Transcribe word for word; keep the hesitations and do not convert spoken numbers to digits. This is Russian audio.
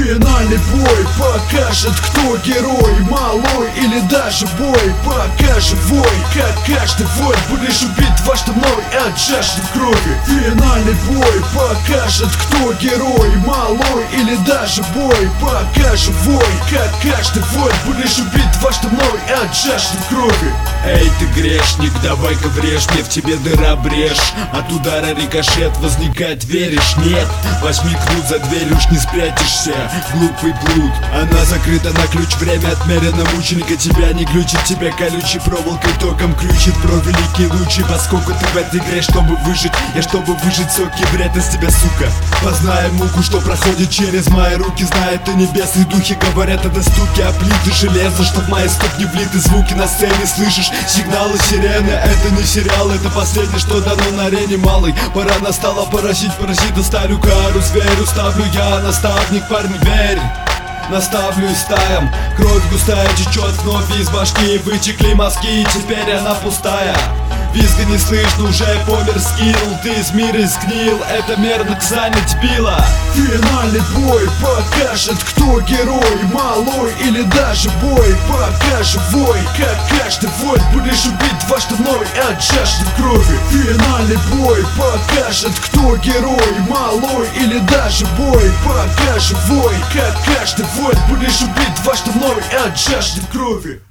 Финальный бой покажет, кто герой, малой или даже бой. Пока живой, как каждый вой, будешь убит во что мной от жажды в крови. Финальный бой покажет, кто герой, малой или даже бой. Пока живой, как каждый вой, будешь убит во что мной от жажды в крови. Эй, ты грешник, давай-ка врежь, мне в тебе дыра брешь. От удара рикошет возникает, веришь? Нет, возьми кнут, за дверь уж не спрячешься. Глупый блуд, она закрыта на ключ, время отмерено, мученика тебя не глючит. Тебя колючей проволокой током крючит, про великие лучи. Поскольку ты в этой игре, чтобы выжить, я чтобы выжить соки вред из тебя, сука. Познай муку, что проходит через мои руки. Знает ты небесные духи, говорят это стуки о плиты железа, что в мои ступни влиты звуки на сцене. Слышишь сигналы сирены, это не сериал, это последнее, что дано на арене, малый. Пора настала поразить паразита, ставлю кару зверю, ставлю я наставник, парни, верь. Наставлю и стаям, кровь густая течет вновь из башки. Вытекли мозги, теперь она пустая. Визга не слышно, уже помер скилл. Ты из мира сгнил, это мерно занять била. Финальный бой покажет, кто герой, малой или даже бой. Пока живой, как каждый вой, будешь убит во что мной от жажды в крови. Финальный бой покажет, кто герой, малой или даже бой. Пока живой, как каждый вой, будешь убит во что мной от жажды в крови.